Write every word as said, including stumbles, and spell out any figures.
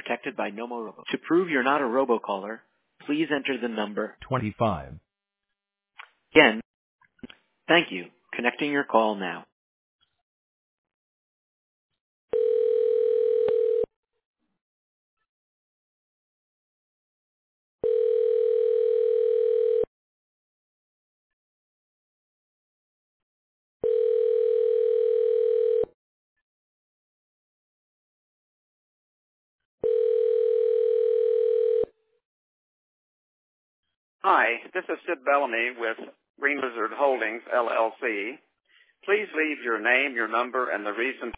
protected by Nomo Robo. To prove you're not a robocaller, please enter the number twenty-five. Again, thank you. Connecting your call now. Hi, this is Sid Bellamy with Green Lizard Holdings, L L C. Please leave your name, your number, and the reason